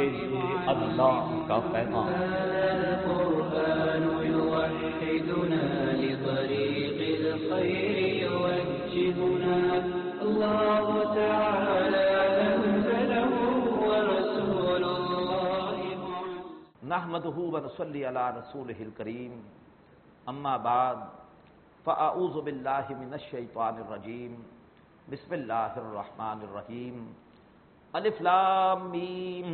یہ اللہ کا پیغام۔ القرآن يوحدنا لطريق الخير يوجهنا الله تعالى أنزله ورسول الله نحمده ونصلي على رسوله الكريم اما بعد فاعوذ باللہ من الشیطان الرجیم بسم اللہ الرحمن الرحیم الف لام میم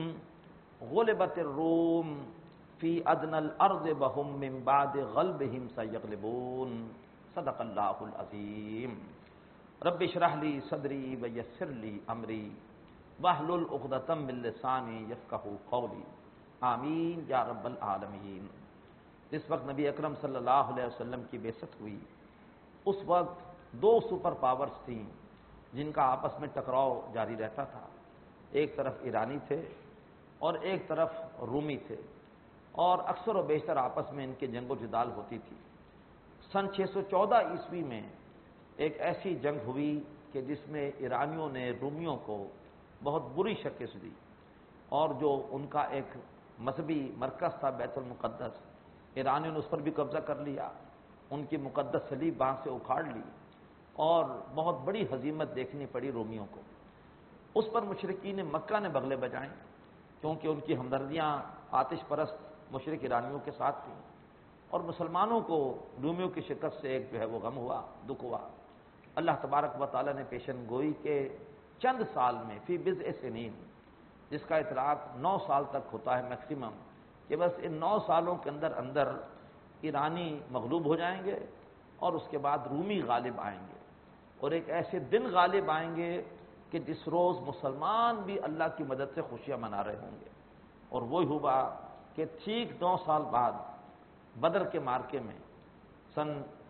غلبت الروم فی ادنى الارض وهم من بعد غلبهم سيغلبون صدق اللہ العظیم رب اشرح لی صدری ویسر لی امری واحلل عقدۃ من لسانی یفقہوا قولی آمین یا رب العالمین۔ جس وقت نبی اکرم صلی اللہ علیہ وسلم کی بعثت ہوئی اس وقت دو سپر پاورز تھیں جن کا آپس میں ٹکراؤ جاری رہتا تھا، ایک طرف ایرانی تھے اور ایک طرف رومی تھے، اور اکثر و بیشتر آپس میں ان کی جنگ و جدال ہوتی تھی۔ سن 614 عیسوی میں ایک ایسی جنگ ہوئی کہ جس میں ایرانیوں نے رومیوں کو بہت بری شکست دی، اور جو ان کا ایک مذہبی مرکز تھا بیت المقدس، ایرانیوں نے اس پر بھی قبضہ کر لیا، ان کی مقدس صلیب وہاں سے اکھاڑ لی، اور بہت بڑی ہزیمت دیکھنی پڑی رومیوں کو۔ اس پر مشرکین مکہ نے بغلے بجائیں، کیونکہ ان کی ہمدردیاں آتش پرست مشرک ایرانیوں کے ساتھ تھیں، اور مسلمانوں کو رومیوں کی شکست سے ایک جو ہے وہ غم ہوا، دکھ ہوا۔ اللہ تبارک و تعالیٰ نے پیشن گوئی کہ چند سال میں فی بضع سنین، جس کا اطلاق 9 سال تک ہوتا ہے میکسیمم، کہ بس ان 9 سالوں کے اندر اندر ایرانی مغلوب ہو جائیں گے اور اس کے بعد رومی غالب آئیں گے، اور ایک ایسے دن غالب آئیں گے کہ جس روز مسلمان بھی اللہ کی مدد سے خوشیاں منا رہے ہوں گے۔ اور وہی ہوا کہ ٹھیک 9 سال بعد بدر کے معرکے میں سن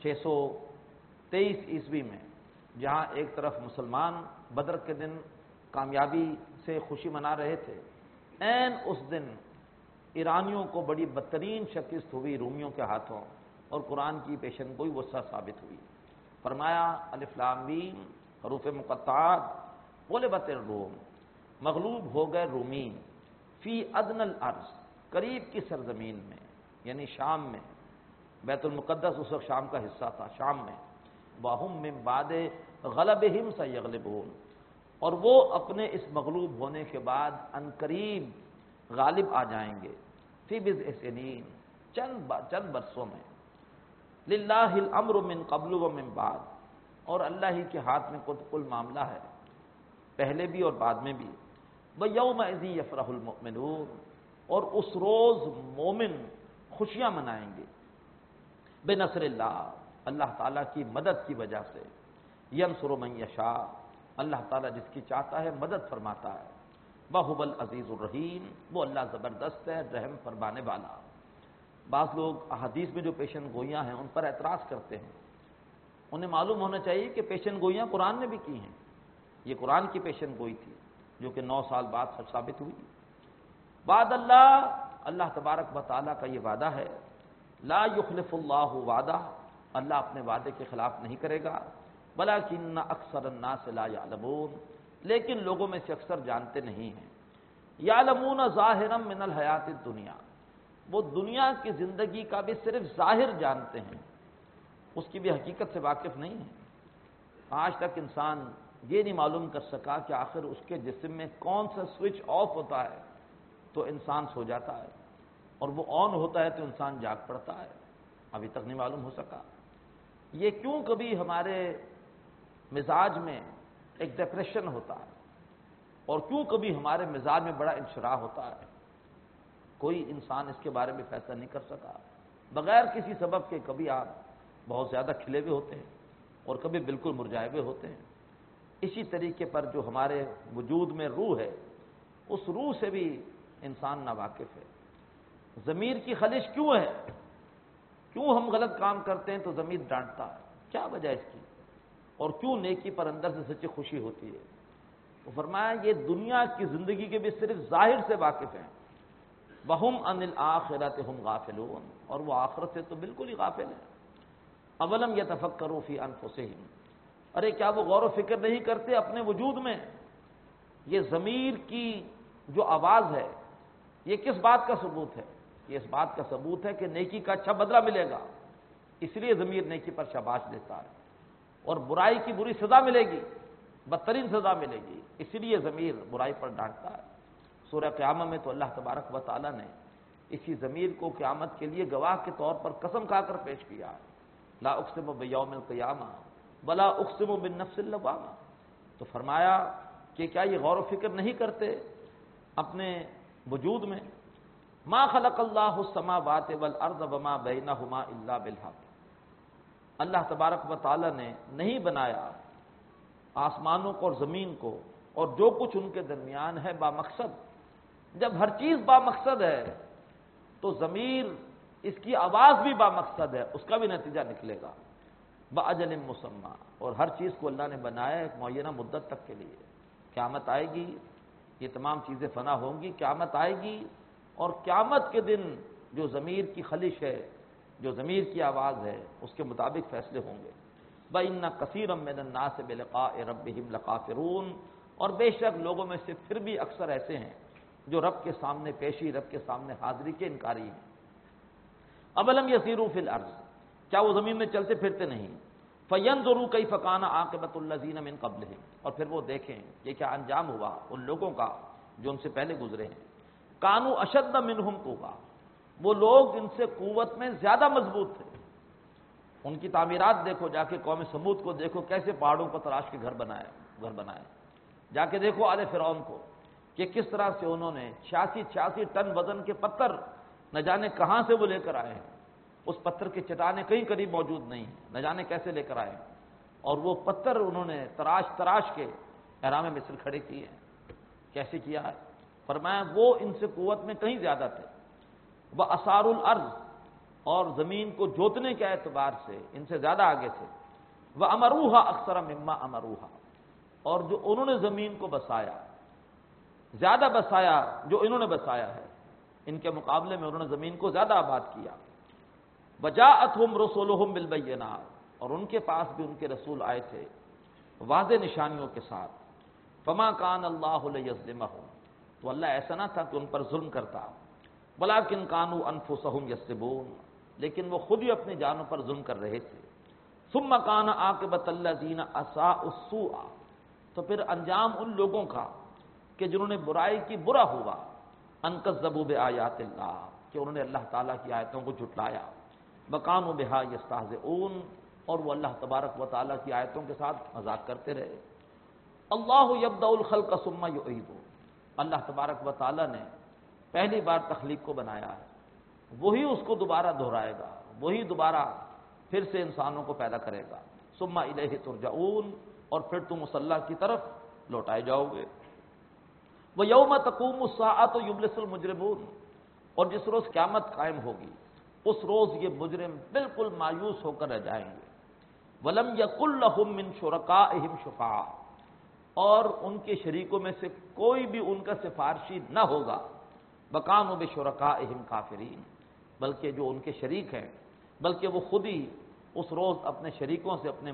623 عیسوی میں، جہاں ایک طرف مسلمان بدر کے دن کامیابی سے خوشی منا رہے تھے، عین اس دن ایرانیوں کو بڑی بدترین شکست ہوئی رومیوں کے ہاتھوں، اور قرآن کی پیشن گوئی وہ سچ ثابت ہوئی۔ فرمایا الف لام میم حروف مقطعات غلبت الروم، مغلوب ہو گئے رومی، فی ادنى الارض، قریب کی سرزمین میں، یعنی شام میں، بیت المقدس اس وقت شام کا حصہ تھا، شام میں، وَهُمْ مِنْ بَعْدِ غَلَبِهِمْ سَيَغْلِبُونَ، اور وہ اپنے اس مغلوب ہونے کے بعد عنقریب غالب آ جائیں گے، فی بضع سنین، چند برسوں میں، للہ الامر من قبل و من بعد، اور اللہ ہی کے ہاتھ میں کل معاملہ ہے، پہلے بھی اور بعد میں بھی۔ وَيَوْمَئِذٍ يَفْرَحُ الْمُؤْمِنُونَ، اور اس روز مومن خوشیاں منائیں گے، بنصر اللہ، اللہ تعالیٰ کی مدد کی وجہ سے، ینصر من یشاء، اللہ تعالیٰ جس کی چاہتا ہے مدد فرماتا ہے، وَهُوَ الْعَزِيزُ الرَّحِيمُ، وہ اللہ زبردست ہے، رحم فرمانے والا۔ بعض لوگ احادیث میں جو پیشن گوئیاں ہیں ان پر اعتراض کرتے ہیں، انہیں معلوم ہونا چاہیے کہ پیشن گوئیاں قرآن نے بھی کی ہیں، یہ قرآن کی پیشن گوئی تھی جو کہ 9 سال بعد سچ ثابت ہوئی۔ بعد اللہ تبارک و تعالیٰ کا یہ وعدہ ہے، لا یخلف اللہ وعدہ، اللہ اپنے وعدے کے خلاف نہیں کرے گا، ولکن اکثر الناس لا یعلمون، لیکن لوگوں میں سے اکثر جانتے نہیں ہیں۔ یعلمون ظاہرا من الحیات الدنیا، وہ دنیا کی زندگی کا بھی صرف ظاہر جانتے ہیں، اس کی بھی حقیقت سے واقف نہیں ہیں۔ آج تک انسان یہ نہیں معلوم کر سکا کہ آخر اس کے جسم میں کون سا سوئچ آف ہوتا ہے تو انسان سو جاتا ہے، اور وہ آن ہوتا ہے تو انسان جاگ پڑتا ہے، ابھی تک نہیں معلوم ہو سکا۔ یہ کیوں کبھی ہمارے مزاج میں ایک ڈپریشن ہوتا ہے، اور کیوں کبھی ہمارے مزاج میں بڑا انشراح ہوتا ہے، کوئی انسان اس کے بارے میں فیصلہ نہیں کر سکا۔ بغیر کسی سبب کے کبھی آپ بہت زیادہ کھلے ہوئے ہوتے ہیں اور کبھی بالکل مرجھائے ہوئے ہوتے ہیں۔ اسی طریقے پر جو ہمارے وجود میں روح ہے، اس روح سے بھی انسان ناواقف ہے۔ ضمیر کی خلش کیوں ہے؟ کیوں ہم غلط کام کرتے ہیں تو ضمیر ڈانٹتا ہے؟ کیا وجہ اس کی؟ اور کیوں نیکی پر اندر سے سچی خوشی ہوتی ہے؟ تو فرمایا یہ دنیا کی زندگی کے بھی صرف ظاہر سے واقف ہیں، وَهُمْ عَنِ الْآخِرَةِ هُمْ غَافِلُونَ، اور وہ آخرت سے تو بالکل ہی غافل ہیں۔ اولم یتفکروا فی انفسہم، ارے کیا وہ غور و فکر نہیں کرتے اپنے وجود میں؟ یہ ضمیر کی جو آواز ہے، یہ کس بات کا ثبوت ہے؟ یہ اس بات کا ثبوت ہے کہ نیکی کا اچھا بدلہ ملے گا، اس لیے ضمیر نیکی پر شاباش دیتا ہے، اور برائی کی بری سزا ملے گی، بدترین سزا ملے گی، اسی لیے ضمیر برائی پر ڈانٹتا ہے۔ سورہ قیامہ میں تو اللہ تبارک و تعالیٰ نے اسی ضمیر کو قیامت کے لیے گواہ کے طور پر قسم کھا کر پیش کیا ہے، لا اقسم بیوم القیامہ ولا اقسم بالنفس اللوامہ۔ تو فرمایا کہ کیا یہ غور و فکر نہیں کرتے اپنے وجود میں؟ ما خلق اللہ السماوات والارض وما بینہما الا بالحق، اللہ تبارک و تعالیٰ نے نہیں بنایا آسمانوں کو اور زمین کو اور جو کچھ ان کے درمیان ہے با مقصد۔ جب ہر چیز با مقصد ہے تو ضمیر، اس کی آواز بھی با مقصد ہے، اس کا بھی نتیجہ نکلے گا باجل مسمى، اور ہر چیز کو اللہ نے بنایا ایک معینہ مدت تک کے لیے۔ قیامت آئے گی، یہ تمام چیزیں فنا ہوں گی، قیامت آئے گی، اور قیامت کے دن جو ضمیر کی خلش ہے، جو ضمیر کی آواز ہے، اس کے مطابق فیصلے ہوں گے۔ وَإِنَّ كَثِيرًا مِّنَ النَّاسِ بِلِقَاءِ رَبِّهِمْ لَكَافِرُونَ، اور بے شک لوگوں میں سے پھر بھی اکثر ایسے ہیں جو رب کے سامنے پیشی، رب کے سامنے حاضری کے انکاری ہیں۔ اَوَلَمْ يَسِيرُوا فِي الْأَرْضِ، کیا وہ زمین میں چلتے پھرتے نہیں؟ فَيَنظُرُوا كَيْفَ كَانَ عَاقِبَةُ الَّذِينَ مِن قَبْلِهِمْ، اور پھر وہ دیکھیں یہ کیا انجام ہوا ان لوگوں کا جو ان سے پہلے گزرے ہیں۔ كَانُوا أَشَدَّ مِنْهُمْ قُوَّةً، وہ لوگ ان سے قوت میں زیادہ مضبوط تھے۔ ان کی تعمیرات دیکھو، جا کے قوم سمود کو دیکھو کیسے پہاڑوں پر تراش کے گھر بنائے، جا کے دیکھو آل فرعون کو کہ کس طرح سے انہوں نے 86 ٹن وزن کے پتھر نہ جانے کہاں سے وہ لے کر آئے ہیں، اس پتھر کی چٹانیں کہیں قریب موجود نہیں ہیں، نہ جانے کیسے لے کر آئے ہیں، اور وہ پتھر انہوں نے تراش کے احرام مصر کھڑے کیے ہیں۔ کیسے کیا ہے؟ فرمایا وہ ان سے قوت میں کہیں زیادہ تھے۔ وَأَثَارُ الْأَرْضِ، اور زمین کو جوتنے کے اعتبار سے ان سے زیادہ آگے تھے۔ وَأَمَرُوهَا أَكْثَرَ مِمَّا أَمَرُوهَا، اور جو انہوں نے زمین کو بسایا، زیادہ بسایا جو انہوں نے بسایا ہے، ان کے مقابلے میں انہوں نے زمین کو زیادہ آباد کیا۔ وَجَاءَتْهُمْ رُسُلُهُم بِالْبَيِّنَاتِ، اور ان کے پاس بھی ان کے رسول آئے تھے واضح نشانیوں کے ساتھ۔ فَمَا كَانَ اللَّهُ لِيَظْلِمَهُمْ، تو اللہ ایسا نہ تھا کہ ان پر ظلم کرتا، وَلَٰكِنْ كَانُوا أَنفُسَهُمْ يَظْلِمُونَ، لیکن وہ خود ہی اپنی جانوں پر ظلم کر رہے تھے۔ ثُمَّ كَانَ عَاقِبَةَ الَّذِينَ أَسَاءُوا السُّوءَ، تو پھر انجام ان لوگوں کا کہ جنہوں نے برائی کی برا ہوا، أَن كَذَّبُوا بِآيَاتِ اللَّهِ، کہ انہوں نے اللہ تعالیٰ کی آیتوں کو جھٹلایا، وَكَانُوا بِهَا يَسْتَهْزِئُونَ، اور وہ اللہ تبارک و تعالیٰ کی آیتوں کے ساتھ مذاق کرتے رہے۔ اللہ یبدأ الخلق ثم یعیدہ، اللہ تبارک و تعالیٰ نے پہلی بار تخلیق کو بنایا ہے، وہی اس کو دوبارہ دہرائے گا، وہی دوبارہ پھر سے انسانوں کو پیدا کرے گا۔ ثم الیہ ترجعون، اور پھر تم اس اللہ کی طرف لوٹائے جاؤ گے۔ وَيَوْمَ تَقُومُ السَّاعَةُ يُبْلِسُ الْمُجْرِمُونَ، اور جس روز قیامت قائم ہوگی اس روز یہ مجرم بالکل مایوس ہو کر رہ جائیں گے۔ وَلَمْ يَكُنْ لَهُم مِّن شُرَكَائِهِمْ شُفَعَاءُ، اور ان کے شریکوں میں سے کوئی بھی ان کا سفارشی نہ ہوگا۔ وَكَانُوا بِشُرَكَائِهِمْ كَافِرِينَ، بلکہ جو ان کے شریک ہیں، بلکہ وہ خود ہی اس روز اپنے شریکوں سے، اپنے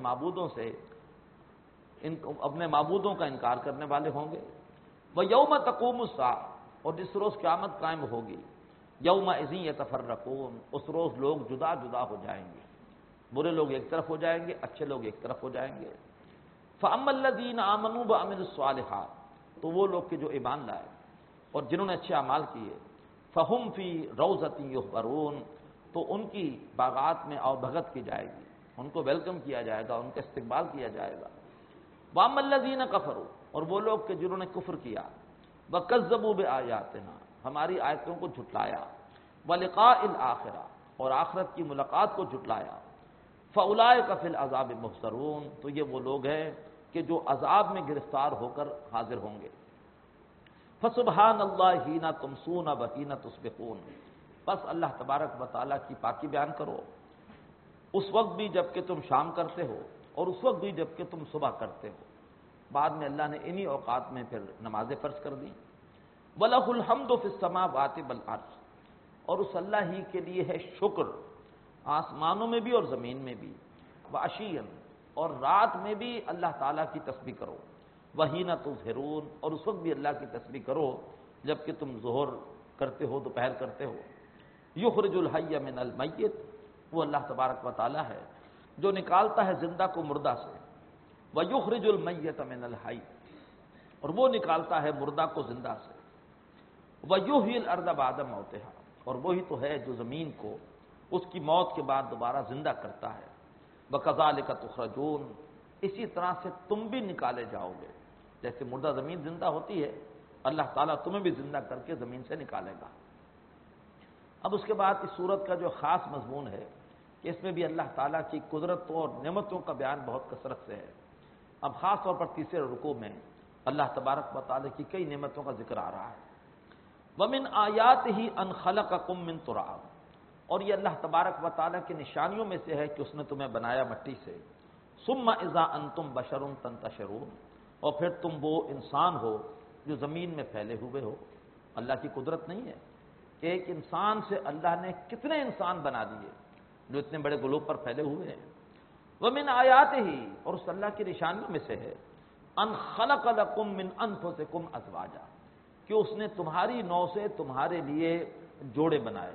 معبودوں کا انکار کرنے والے ہوں گے۔ وَيَوْمَ تَقُومُ السَّاعَةُ، اور جس روز قیامت قائم ہوگی، يَوْمَئِذٍ يَتَفَرَّقُونَ، اس روز لوگ جدا جدا ہو جائیں گے، برے لوگ ایک طرف ہو جائیں گے، اچھے لوگ ایک طرف ہو جائیں گے۔ فَأَمَّا الَّذِينَ آمَنُوا وَعَمِلُوا الصَّالِحَاتِ، تو وہ لوگ کہ جو ایمان لائے اور جنہوں نے اچھے اعمال کیے، فَهُمْ فِي رَوْضَةٍ يُحْبَرُونَ، تو ان کی باغات میں آؤ بھگت کی جائے گی، ان کو ویلکم کیا جائے گا، ان کا استقبال کیا جائے گا۔ وَأَمَّا الَّذِينَ كَفَرُوا، اور وہ لوگ کہ جنہوں نے کفر کیا، وَكَذَّبُوا بِآيَاتِنَا، ہماری آیتوں کو جھٹلایا، وَلِقَاءِ الْآخِرَةِ، اور آخرت کی ملاقات کو جھٹلایا، فَأُولَٰئِكَ فِي الْعَذَابِ مُحْضَرُونَ، تو یہ وہ لوگ ہیں کہ جو عذاب میں گرفتار ہو کر حاضر ہوں گے۔ فَسُبْحَانَ اللَّهِ حِينَ تُمْسُونَ وَحِينَ تُصْبِحُونَ، بس اللہ تبارک و تعالیٰ کی پاکی بیان کرو، اس وقت بھی جب کہ تم شام کرتے ہو اور اس وقت بھی جب کہ تم صبح کرتے ہو۔ بعد میں اللہ نے انہی اوقات میں پھر نمازیں فرض کر دی۔ وَلَهُ الْحَمْدُ فِي السَّمَاوَاتِ وَالْأَرْضِ، اور اس اللہ ہی کے لیے ہے شکر، آسمانوں میں بھی اور زمین میں بھی۔ وَعَشِيًّا، اور رات میں بھی اللہ تعالیٰ کی تسبیح کرو۔ وَحِينَ تُظْهِرُونَ، اور اس وقت بھی اللہ کی تسبیح کرو جب کہ تم ظہر کرتے ہو، دوپہر کرتے ہو۔ یخرج الحی من المیت، وہ اللہ تبارک و تعالی ہے جو نکالتا ہے زندہ کو مردہ سے، ویخرج المیت من الحی، اور وہ نکالتا ہے مردہ کو زندہ سے، ویحیی الارض بعد موتہا، اور وہی تو ہے جو زمین کو اس کی موت کے بعد دوبارہ زندہ کرتا ہے۔ وکذالک تخرجون، اسی طرح سے تم بھی نکالے جاؤ گے، جیسے مردہ زمین زندہ ہوتی ہے، اللہ تعالیٰ تمہیں بھی زندہ کر کے زمین سے نکالے گا۔ اب اس کے بعد اس صورت کا جو خاص مضمون ہے کہ اس میں بھی اللہ تعالیٰ کی قدرتوں اور نعمتوں کا بیان بہت کثرت سے ہے۔ اب خاص طور پر تیسرے رکوع میں اللہ تبارک و تعالیٰ کی کئی نعمتوں کا ذکر آ رہا ہے۔ وَمِنْ آیَاتِهِ أَنْ خَلَقَكُم مِّن تُرَابٍ، اور یہ اللہ تبارک و تعالیٰ کی نشانیوں میں سے ہے کہ اس نے تمہیں بنایا مٹی سے، ثُمَّ إِذَا أَنْتُمْ بَشَرٌ تَنْتَشِرُونَ، اور پھر تم وہ انسان ہو جو زمین میں پھیلے ہوئے ہو۔ اللہ کی قدرت نہیں ہے کہ ایک انسان سے اللہ نے کتنے انسان بنا دیے جو اتنے بڑے گلوب پر پھیلے ہوئے ہیں۔ وَمِنْ آیَاتِهِ، اور اس اللہ کی نشانیوں میں سے ہے، أَنْ خَلَقَ لَكُم مِّنْ أَنفُسِكُمْ أَزْوَاجًا، کہ اس نے تمہاری نو سے تمہارے لیے جوڑے بنائے،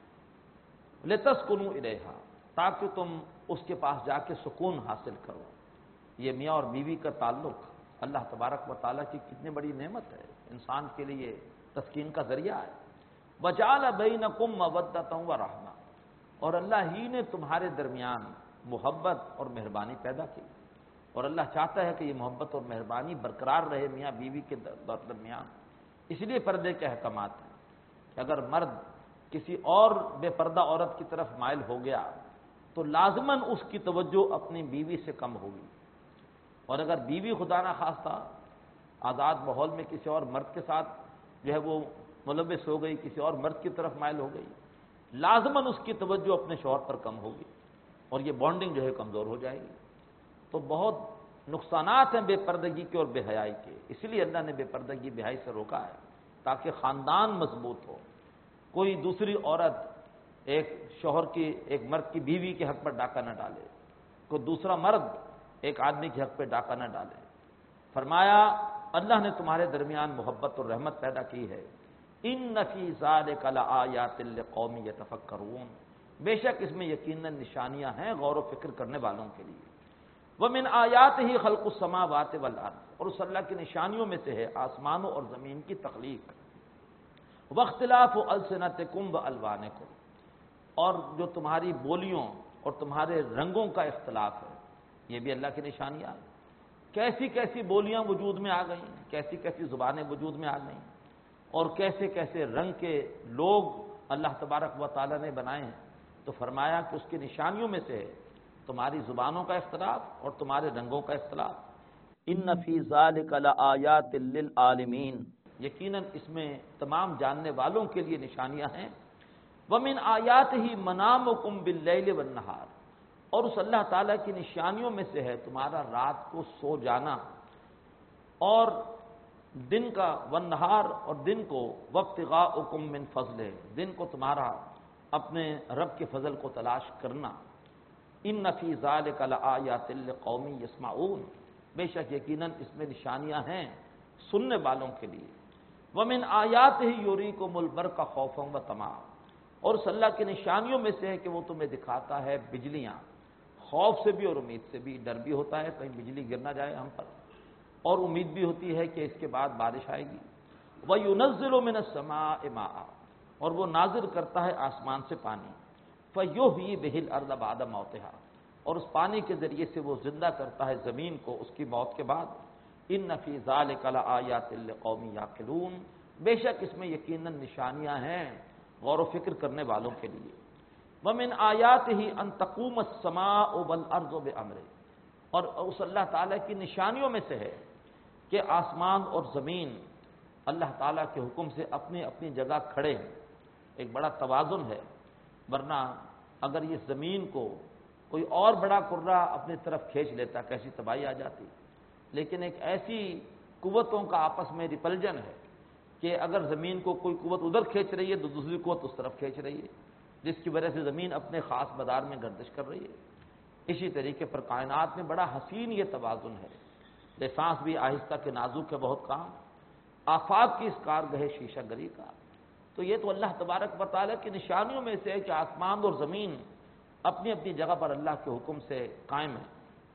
لِتَسْكُنُوا إِلَيْهَا، تاکہ تم اس کے پاس جا کے سکون حاصل کرو۔ یہ میاں اور بیوی کا تعلق اللہ تبارک و تعالیٰ کی کتنی بڑی نعمت ہے، انسان کے لیے تسکین کا ذریعہ ہے۔ وَجَعَلَ بَيْنَكُم مَّوَدَّةً وَرَحْمَةً، اور اللہ ہی نے تمہارے درمیان محبت اور مہربانی پیدا کی، اور اللہ چاہتا ہے کہ یہ محبت اور مہربانی برقرار رہے میاں بیوی کے درمیان۔ اس لیے پردے کے احکامات ہیں کہ اگر مرد کسی اور بے پردہ عورت کی طرف مائل ہو گیا تو لازماً اس کی توجہ اپنی بیوی سے کم ہوگی، اور اگر بیوی خدا نہ خواستہ آزاد ماحول میں کسی اور مرد کے ساتھ جو ہے وہ ملوث ہو گئی، کسی اور مرد کی طرف مائل ہو گئی، لازماً اس کی توجہ اپنے شوہر پر کم ہوگی، اور یہ بانڈنگ جو ہے کمزور ہو جائے گی۔ تو بہت نقصانات ہیں بے پردگی کے اور بے حیائی کے، اس لیے اللہ نے بے پردگی بے حیائی سے روکا ہے تاکہ خاندان مضبوط ہو۔ کوئی دوسری عورت ایک شوہر کی، ایک مرد کی بیوی کے حق پر ڈاکہ نہ ڈالے، کوئی دوسرا مرد ایک آدمی کے حق پہ ڈاکہ نہ ڈالے۔ فرمایا اللہ نے تمہارے درمیان محبت اور رحمت پیدا کی ہے۔ ان فی ذلک لآیات لقوم یتفکرون، بے شک اس میں یقیناً نشانیاں ہیں غور و فکر کرنے والوں کے لیے۔ ومن آیاتہ خلق السماوات والارض، اور اس اللہ کی نشانیوں میں سے ہے آسمانوں اور زمین کی تخلیق، واختلاف السنتکم والوانکم، اور جو تمہاری بولیوں اور تمہارے رنگوں کا اختلاف ہے، یہ بھی اللہ کی نشانیاں ہیں۔ کیسی کیسی بولیاں وجود میں آ گئیں، کیسی کیسی زبانیں وجود میں آ گئیں، اور کیسے کیسے رنگ کے لوگ اللہ تبارک و تعالیٰ نے بنائے ہیں۔ تو فرمایا کہ اس کی نشانیوں میں سے ہے تمہاری زبانوں کا اختلاف اور تمہارے رنگوں کا اختلاف۔ ان فی ذلک لآیات للعالمین، یقیناً اس میں تمام جاننے والوں کے لیے نشانیاں ہیں۔ ومن آیاتہ منامکم باللیل والنہار، اور اس اللہ تعالیٰ کی نشانیوں میں سے ہے تمہارا رات کو سو جانا، اور دن کا والنہار، اور دن کو وابتغاؤکم من فضلہ، دن کو تمہارا اپنے رب کے فضل کو تلاش کرنا۔ ان فی ذلک لآیات لقوم یسمعون، بے شک یقیناً اس میں نشانیاں ہیں سننے والوں کے لیے۔ ومن آیاتہ یریکم البرق خوفا وطمعا، اور اس اللہ کی نشانیوں میں سے ہے کہ وہ تمہیں دکھاتا ہے بجلیاں، خوف سے بھی اور امید سے بھی، ڈر بھی ہوتا ہے کہیں بجلی گر نہ جائے ہم پر، اور امید بھی ہوتی ہے کہ اس کے بعد بارش آئے گی۔ وَيُنَزِّلُ مِنَ السَّمَاءِ مَاءً، اور وہ نازل کرتا ہے آسمان سے پانی، فَيُحْيِي بِهِ الْأَرْضَ بَعْدَ مَوْتِهَا، اور اس پانی کے ذریعے سے وہ زندہ کرتا ہے زمین کو اس کی موت کے بعد۔ إِنَّ فِي ذَلِكَ لَآيَاتٍ لِقَوْمٍ يَعْقِلُونَ، بے شک اس میں یقیناً نشانیاں ہیں غور و فکر کرنے والوں کے لیے۔ وَمِنْ آیَاتِهِ أَن تَقُومَ السَّمَاءُ وَالْأَرْضُ بِأَمْرِهِ، اور اس اللہ تعالیٰ کی نشانیوں میں سے ہے کہ آسمان اور زمین اللہ تعالیٰ کے حکم سے اپنی اپنی جگہ کھڑے ہیں، ایک بڑا توازن ہے، ورنہ اگر یہ زمین کو کوئی اور بڑا کرہ اپنی طرف کھینچ لیتا کیسی تباہی آ جاتی۔ لیکن ایک ایسی قوتوں کا آپس میں ریپلجن ہے کہ اگر زمین کو کوئی قوت ادھر کھینچ رہی ہے تو دوسری قوت اس طرف کھینچ رہی ہے، جس کی وجہ سے زمین اپنے خاص مدار میں گردش کر رہی ہے۔ اسی طریقے پر کائنات میں بڑا حسین یہ توازن ہے، لسانس بھی آہستہ کے نازک ہے بہت کام، آفاق کی اس کارگہ شیشہ گری کا۔ تو یہ تو اللہ تبارک و تعالیٰ کی نشانیوں میں سے ہے کہ آسمان اور زمین اپنی اپنی جگہ پر اللہ کے حکم سے قائم ہے۔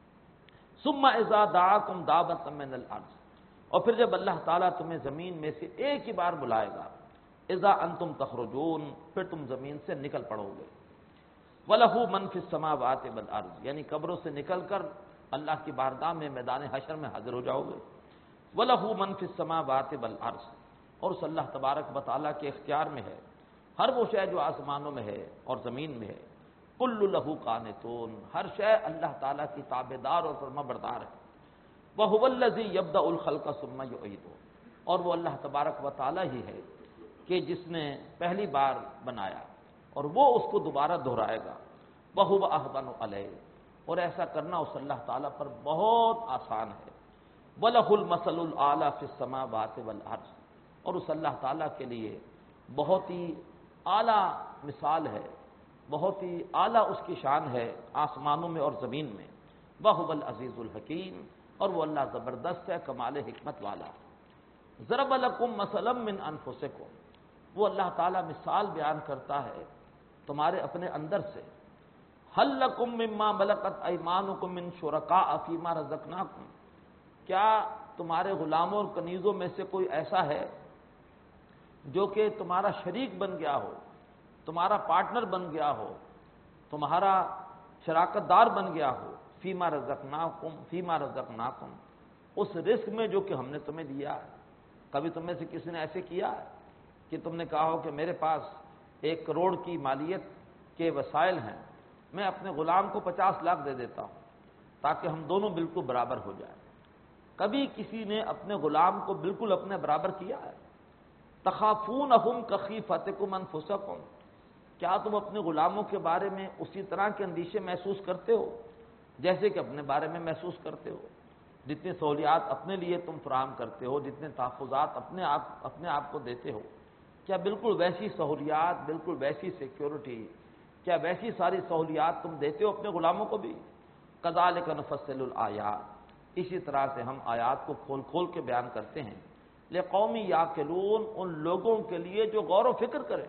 ثم اذا دعاکم دعوۃ من الارض، اور پھر جب اللہ تعالیٰ تمہیں زمین میں سے ایک ہی بار بلائے گا، اذا انتم تخرجون، پھر تم زمین سے نکل پڑو گے۔ وَلَهُ مَنْ فِي السَّمَاوَاتِ وَالْأَرْضِ، یعنی قبروں سے نکل کر اللہ کی بارگاہ میں میدان حشر میں حاضر ہو جاؤ گے۔ وَلَهُ مَنْ فِي السَّمَاوَاتِ وَالْأَرْضِ، اور اس اللہ تبارک و تعالیٰ کے اختیار میں ہے ہر وہ شے جو آسمانوں میں ہے اور زمین میں ہے۔ کُلُّ لَهُ قانتون، ہر شے اللہ تعالیٰ کی تابعدار اور فرما بردار ہے۔ وَهُوَ الَّذِي يَبْدَأُ الْخَلْقَ ثُمَّ يُعِيدُهُ، اور وہ اللہ تبارک و تعالیٰ ہی ہے کہ جس نے پہلی بار بنایا اور وہ اس کو دوبارہ دہرائے گا۔ وَهُوَ أَهْوَنُ عَلَيْهِ، اور ایسا کرنا اس اللہ تعالیٰ پر بہت آسان ہے۔ وَلَهُ الْمَثَلُ الْأَعْلَى فِي السَّمَاوَاتِ وَالْأَرْضِ، اور اس اللہ تعالیٰ کے لیے بہت ہی اعلیٰ مثال ہے، بہت ہی اعلیٰ اس کی شان ہے آسمانوں میں اور زمین میں۔ وَهُوَ الْعَزِيزُ الْحَكِيمُ، اور وہ اللہ زبردست ہے، کمال حکمت والا۔ ضرب لکم مثلا من انفسکم، وہ اللہ تعالیٰ مثال بیان کرتا ہے تمہارے اپنے اندر سے۔ هل لکم مما ملکت ایمانکم من شرکاء فیما رزقناکم، کیا تمہارے غلاموں اور کنیزوں میں سے کوئی ایسا ہے جو کہ تمہارا شریک بن گیا ہو، تمہارا پارٹنر بن گیا ہو، تمہارا شراکت دار بن گیا ہو، فیما رزقناکم، اس رزق میں جو کہ ہم نے تمہیں دیا ہے۔ کبھی تم میں سے کسی نے ایسے کیا ہے کہ تم نے کہا ہو کہ میرے پاس 1 کروڑ کی مالیت کے وسائل ہیں، میں اپنے غلام کو 50 لاکھ دے دیتا ہوں تاکہ ہم دونوں بالکل برابر ہو جائیں؟ کبھی کسی نے اپنے غلام کو بالکل اپنے برابر کیا ہے؟ تخافونہم کخیفتکم انفسکم، کیا تم اپنے غلاموں کے بارے میں اسی طرح کے اندیشے محسوس کرتے ہو جیسے کہ اپنے بارے میں محسوس کرتے ہو؟ جتنی سہولیات اپنے لیے تم فراہم کرتے ہو، جتنے تحفظات اپنے آپ کو دیتے ہو، کیا بالکل ویسی سہولیات، بالکل ویسی سیکیورٹی، کیا ویسی ساری سہولیات تم دیتے ہو اپنے غلاموں کو بھی؟ کذالک نفصل الآیات، اسی طرح سے ہم آیات کو کھول کھول کے بیان کرتے ہیں، لقوم یعقلون، ان لوگوں کے لیے جو غور و فکر کریں۔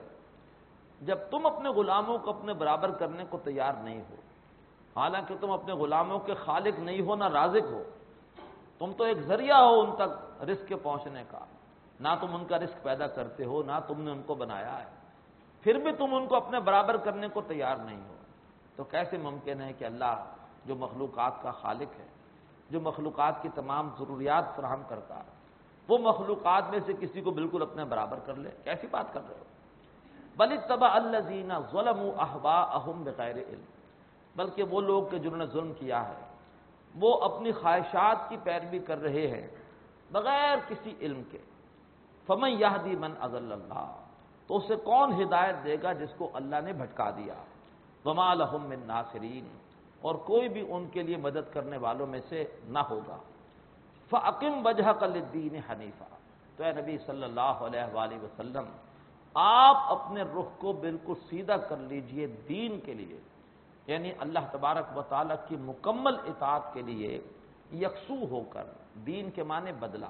جب تم اپنے غلاموں کو اپنے برابر کرنے کو تیار نہیں ہو، حالانکہ تم اپنے غلاموں کے خالق نہیں ہو نہ رازق ہو، تم تو ایک ذریعہ ہو ان تک رزق کے پہنچنے کا، نہ تم ان کا رزق پیدا کرتے ہو، نہ تم نے ان کو بنایا ہے، پھر بھی تم ان کو اپنے برابر کرنے کو تیار نہیں ہو، تو کیسے ممکن ہے کہ اللہ جو مخلوقات کا خالق ہے، جو مخلوقات کی تمام ضروریات فراہم کرتا ہے، وہ مخلوقات میں سے کسی کو بالکل اپنے برابر کر لے؟ کیسی بات کر رہے ہو؟ بل اتبع الذین ظلموا اہواءہم بغیر علم، بلکہ وہ لوگ کہ جنہوں نے ظلم کیا ہے وہ اپنی خواہشات کی پیروی کر رہے ہیں بغیر کسی علم کے۔ فمن یہدی من اضل اللہ، تو اسے کون ہدایت دے گا جس کو اللہ نے بھٹکا دیا؟ وما لہم من ناصرین، اور کوئی بھی ان کے لیے مدد کرنے والوں میں سے نہ ہوگا۔ فَأَقِمْ وَجْهَكَ لِلدِّينِ حَنِيفًا، تو اے نبی صلی اللہ علیہ وآلہ وسلم آپ اپنے رخ کو بالکل سیدھا کر لیجئے دین کے لیے، یعنی اللہ تبارک و تعالیٰ کی مکمل اطاعت کے لیے یکسو ہو کر۔ دین کے معنی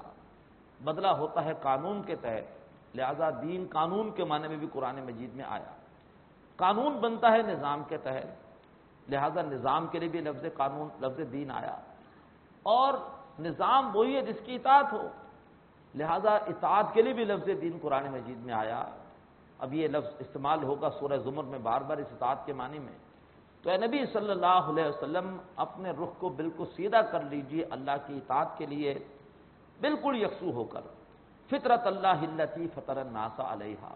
بدلہ ہوتا ہے قانون کے تحت، لہذا دین قانون کے معنی میں بھی قرآن مجید میں آیا۔ قانون بنتا ہے نظام کے تحت، لہذا نظام کے لیے بھی لفظ قانون، لفظ دین آیا، اور نظام وہی ہے جس کی اطاعت ہو، لہذا اطاعت کے لیے بھی لفظ دین قرآن مجید میں آیا۔ اب یہ لفظ استعمال ہوگا سورہ زمر میں بار بار اس اطاعت کے معنی میں۔ تو اے نبی صلی اللہ علیہ وسلم اپنے رخ کو بالکل سیدھا کر لیجئے اللہ کی اطاعت کے لیے، بالکل یکسو ہو کر۔ فطرت اللہ التی فطر الناس علیہا،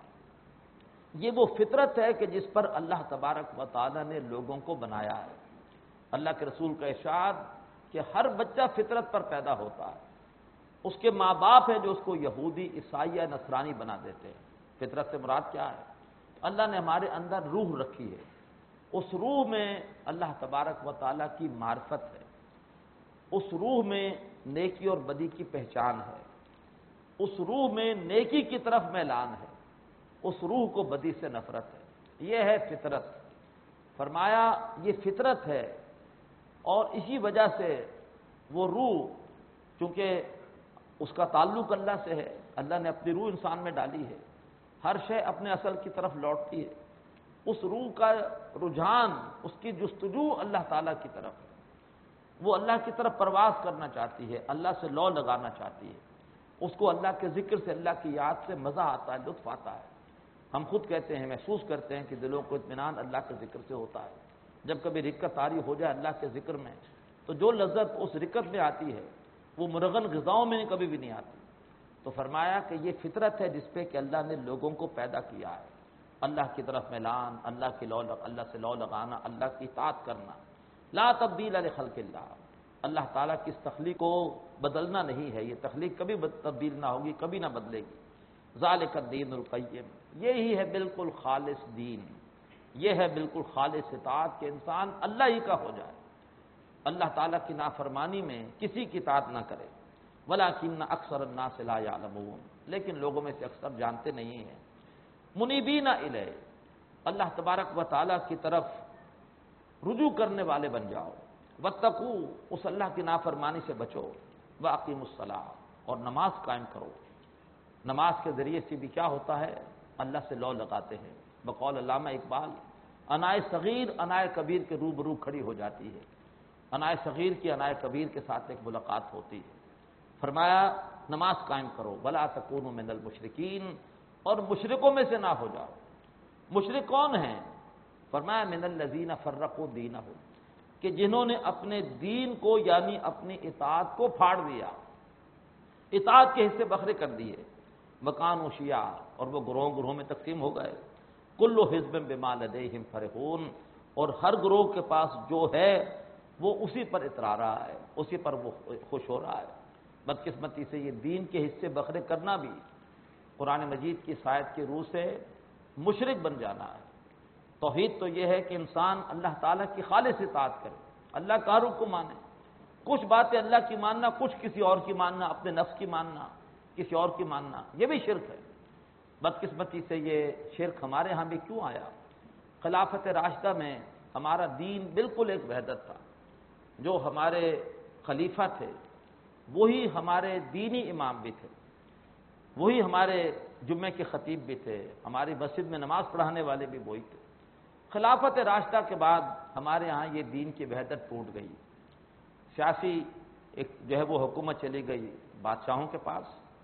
یہ وہ فطرت ہے کہ جس پر اللہ تبارک و تعالی نے لوگوں کو بنایا ہے۔ اللہ کے رسول کا ارشاد کہ ہر بچہ فطرت پر پیدا ہوتا ہے، اس کے ماں باپ ہیں جو اس کو یہودی، عیسائی یا نصرانی بنا دیتے ہیں۔ فطرت سے مراد کیا ہے؟ اللہ نے ہمارے اندر روح رکھی ہے، اس روح میں اللہ تبارک و تعالیٰ کی معرفت ہے، اس روح میں نیکی اور بدی کی پہچان ہے، اس روح میں نیکی کی طرف میلان ہے، اس روح کو بدی سے نفرت ہے۔ یہ ہے فطرت۔ فرمایا یہ فطرت ہے، اور اسی وجہ سے وہ روح، چونکہ اس کا تعلق اللہ سے ہے، اللہ نے اپنی روح انسان میں ڈالی ہے، ہر شے اپنے اصل کی طرف لوٹتی ہے، اس روح کا رجحان، اس کی جستجو اللہ تعالیٰ کی طرف ہے، وہ اللہ کی طرف پرواز کرنا چاہتی ہے، اللہ سے لو لگانا چاہتی ہے، اس کو اللہ کے ذکر سے، اللہ کی یاد سے مزہ آتا ہے، لطف آتا ہے۔ ہم خود کہتے ہیں، محسوس کرتے ہیں کہ دلوں کو اطمینان اللہ کے ذکر سے ہوتا ہے۔ جب کبھی رکت طاری ہو جائے اللہ کے ذکر میں، تو جو لذت اس رکت میں آتی ہے وہ مرغن غذاؤں میں کبھی بھی نہیں آتی۔ تو فرمایا کہ یہ فطرت ہے جس پہ کہ اللہ نے لوگوں کو پیدا کیا ہے، اللہ کی طرف میلان، اللہ سے لو لگانا، اللہ کی اطاعت کرنا۔ لا تبدیل لخلق اللہ، اللہ تعالیٰ کی اس تخلیق کو بدلنا نہیں ہے، یہ تخلیق کبھی تبدیل نہ ہوگی، کبھی نہ بدلے گی۔ ذالک الدین القیم، یہی ہے بالکل خالص دین، یہ ہے بالکل خالص اطاعت کہ انسان اللہ ہی کا ہو جائے، اللہ تعالیٰ کی نافرمانی میں کسی کی اطاعت نہ کرے۔ ولکن اکثر الناس لا یعلمون، لیکن لوگوں میں سے اکثر جانتے نہیں ہیں۔ منیبین الیہ، اللہ تبارک و تعالیٰ کی طرف رجوع کرنے والے بن جاؤ۔ واتقوا، اس اللہ کی نافرمانی سے بچو۔ واقیموا الصلاۃ، اور نماز قائم کرو۔ نماز کے ذریعے سے بھی کیا ہوتا ہے؟ اللہ سے لو لگاتے ہیں۔ بقول علامہ اقبال، انائے صغیر انائے کبیر کے روبرو کھڑی ہو جاتی ہے۔ انائے صغیر کی انائے کبیر کے ساتھ ایک ملاقات ہوتی ہے۔ فرمایا نماز قائم کرو، ولا تکونوا من المشرکین، اور مشرکوں میں سے نہ ہو جاؤ۔ مشرک کون ہیں؟ فرمایا من الذین فرقوا دینہم، کہ جنہوں نے اپنے دین کو یعنی اپنی اطاعت کو پھاڑ دیا، اطاعت کے حصے بکھرے کر دیے۔ وکانوا شیعا، اور وہ گروہوں میں تقسیم ہو گئے۔ کل حزب بما لدیہم فرحون، اور ہر گروہ کے پاس جو ہے وہ اسی پر اترا رہا ہے، اسی پر وہ خوش ہو رہا ہے۔ بدقسمتی سے یہ دین کے حصے بکھرے کرنا بھی قرآن مجید کی اس آیت کی روح سے مشرک بن جانا ہے۔ توحید تو یہ ہے کہ انسان اللہ تعالیٰ کی خالص اطاعت کرے، اللہ کا حکم کو مانے۔ کچھ باتیں اللہ کی ماننا، کچھ کسی اور کی ماننا، اپنے نفس کی ماننا، کسی اور کی ماننا، یہ بھی شرک ہے۔ بدقسمتی سے یہ شرک ہمارے ہاں بھی کیوں آیا؟ خلافت راشدہ میں ہمارا دین بالکل ایک وحدت تھا۔ جو ہمارے خلیفہ تھے وہی ہمارے دینی امام بھی تھے، وہی ہمارے جمعے کے خطیب بھی تھے، ہماری مسجد میں نماز پڑھانے والے بھی وہی تھے۔ خلافت راشدہ کے بعد ہمارے ہاں یہ دین کی وحدت ٹوٹ گئی، سیاسی ایک جو ہے وہ حکومت چلی گئی بادشاہوں کے پاس،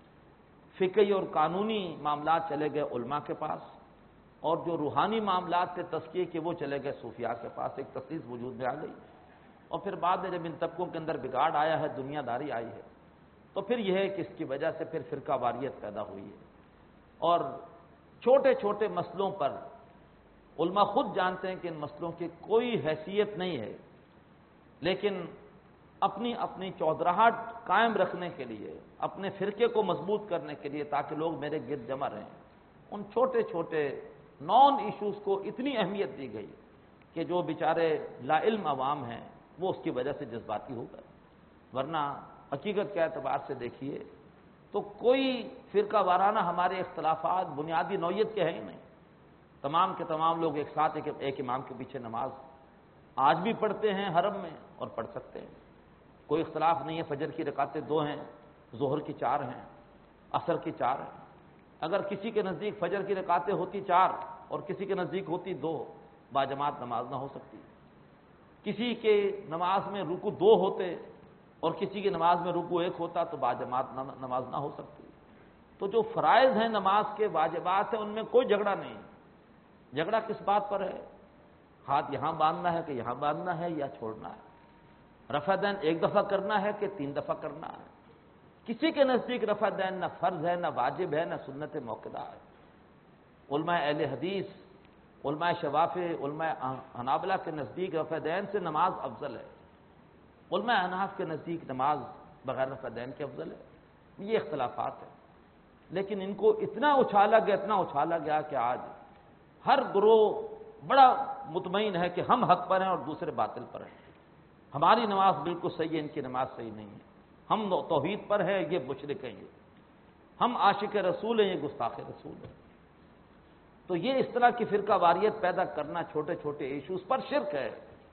فقہی اور قانونی معاملات چلے گئے علماء کے پاس، اور جو روحانی معاملات تھے تزکیے کے وہ چلے گئے صوفیاء کے پاس، ایک تفصیل وجود میں آ گئی۔ اور پھر بعد میں جب ان طبقوں کے اندر بگاڑ آیا ہے، دنیا داری آئی ہے، تو پھر یہ ہے کہ اس کی وجہ سے پھر فرقہ واریت پیدا ہوئی ہے۔ اور چھوٹے چھوٹے مسئلوں پر علماء خود جانتے ہیں کہ ان مسئلوں کی کوئی حیثیت نہیں ہے، لیکن اپنی اپنی چودراہٹ قائم رکھنے کے لیے، اپنے فرقے کو مضبوط کرنے کے لیے، تاکہ لوگ میرے گرد جمع رہیں، ان چھوٹے چھوٹے نان ایشوز کو اتنی اہمیت دی گئی کہ جو بیچارے لا علم عوام ہیں وہ اس کی وجہ سے جذباتی ہو گئے۔ ورنہ حقیقت کے اعتبار سے دیکھیے تو کوئی فرقہ وارانہ ہمارے اختلافات بنیادی نوعیت کے ہیں ہی نہیں۔ تمام کے تمام لوگ ایک ساتھ ایک امام کے پیچھے نماز آج بھی پڑھتے ہیں حرم میں، اور پڑھ سکتے ہیں، کوئی اختلاف نہیں ہے۔ فجر کی رکعتیں 2 ہیں، ظہر کی 4 ہیں، عصر کی 4 ہیں۔ اگر کسی کے نزدیک فجر کی رکعتیں ہوتی 4 اور کسی کے نزدیک ہوتی 2، باجماعت نماز نہ ہو سکتی۔ کسی کے نماز میں رکوع 2 ہوتے اور کسی کی نماز میں رکوع 1 ہوتا تو باجماعت نماز نہ ہو سکتی۔ تو جو فرائض ہیں نماز کے، واجبات ہیں، ان میں کوئی جھگڑا نہیں۔ جھگڑا کس بات پر ہے؟ ہاتھ یہاں باندھنا ہے کہ یہاں باندھنا ہے یا چھوڑنا ہے، رفع دین 1 دفعہ کرنا ہے کہ 3 دفعہ کرنا ہے۔ کسی کے نزدیک رفع دین نہ فرض ہے، نہ واجب ہے، نہ سنت موقدہ ہے۔ علماء اہل حدیث، علماء شوافع، علماء حنابلہ کے نزدیک رفع دین سے نماز افضل ہے، علماء احناف کے نزدیک نماز بغیر رفع دین کے افضل ہے۔ یہ اختلافات ہیں، لیکن ان کو اتنا اچھالا گیا کہ آج ہر گروہ بڑا مطمئن ہے کہ ہم حق پر ہیں اور دوسرے باطل پر ہیں۔ ہماری نماز بالکل صحیح ہے، ان کی نماز صحیح نہیں ہے، ہم توحید پر ہیں، یہ مشرک ہیں، ہم عاشق رسول ہیں، یہ گستاخ رسول ہیں۔ تو یہ اس طرح کی فرقہ واریت پیدا کرنا چھوٹے چھوٹے ایشوز پر شرک ہے۔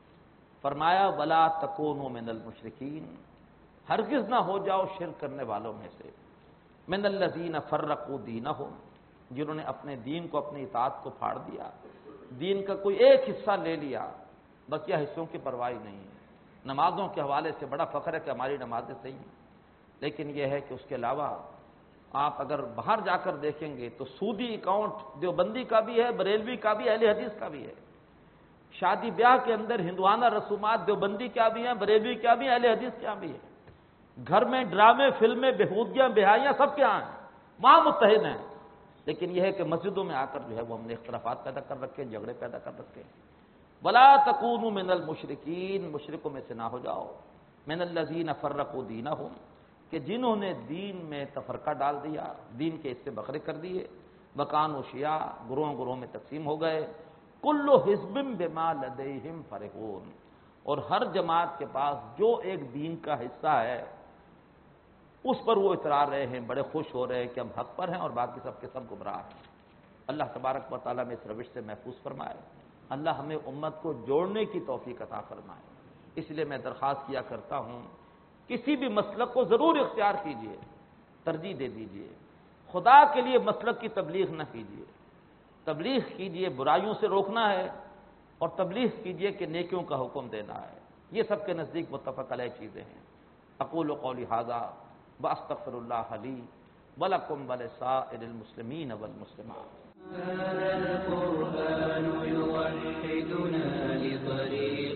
فرمایا ولا تکونوا من المشرکین، ہرگز نہ ہو جاؤ شرک کرنے والوں میں سے۔ من الذین فرقوا دینہم، جنہوں نے اپنے دین کو، اپنی اطاعت کو پھاڑ دیا، دین کا کوئی ایک حصہ لے لیا، بقیہ حصوں کی پرواہ نہیں ہے۔ نمازوں کے حوالے سے بڑا فخر ہے کہ ہماری نمازیں صحیح ہیں، لیکن یہ ہے کہ اس کے علاوہ آپ اگر باہر جا کر دیکھیں گے تو سودی اکاؤنٹ دیوبندی کا بھی ہے، بریلوی کا بھی ہے، اہل حدیث کا بھی ہے۔ شادی بیاہ کے اندر ہندوانہ رسومات دیوبندی کیا بھی ہیں، بریلوی کیا بھی ہیں، اہل حدیث کیا بھی ہے۔ گھر میں ڈرامے، فلمیں، بہودگیاں، بہائیاں سب کے ہاں ہیں، وہاں متحد ہیں، لیکن یہ ہے کہ مسجدوں میں آ کر جو ہے وہ ہم نے اختلافات پیدا کر رکھے ہیں، جھگڑے پیدا کر رکھے ہیں۔ وَلَا تَكُونُوا مِنَ الْمُشْرِكِينَ، مشرکوں میں سے نہ ہو جاؤ، مِنَ الَّذِينَ فَرَّقُوا دِينَهُمْ، کہ جنہوں نے دین میں تفرقہ ڈال دیا، دین کے حصے بکھرے کر دیے، وَكَانُوا شِيَعًا، گروہوں میں تقسیم ہو گئے، كُلُّ حِزْبٍ بِمَا لَدَيْهِمْ فَرِحُونَ، اور ہر جماعت کے پاس جو ایک دین کا حصہ ہے اس پر وہ اترا رہے ہیں، بڑے خوش ہو رہے ہیں کہ ہم حق پر ہیں اور باقی سب کے سب گمراہ ہیں۔ اللہ تبارک و تعالیٰ میں اس روش سے محفوظ فرمائے، اللہ ہمیں امت کو جوڑنے کی توفیق عطا فرمائے۔ اس لیے میں درخواست کیا کرتا ہوں، کسی بھی مسلک کو ضرور اختیار کیجئے، ترجیح دے دیجئے، خدا کے لیے مسلک کی تبلیغ نہ کیجئے، تبلیغ کیجئے برائیوں سے روکنا ہے، اور تبلیغ کیجئے کہ نیکیوں کا حکم دینا ہے، یہ سب کے نزدیک متفق علیہ چیزیں ہیں۔ اقول قولی ھذا واستغفر اللہ لی ولکم ولسائر المسلمین والمسلمات۔ هذا القرآن يوحدنا لطريق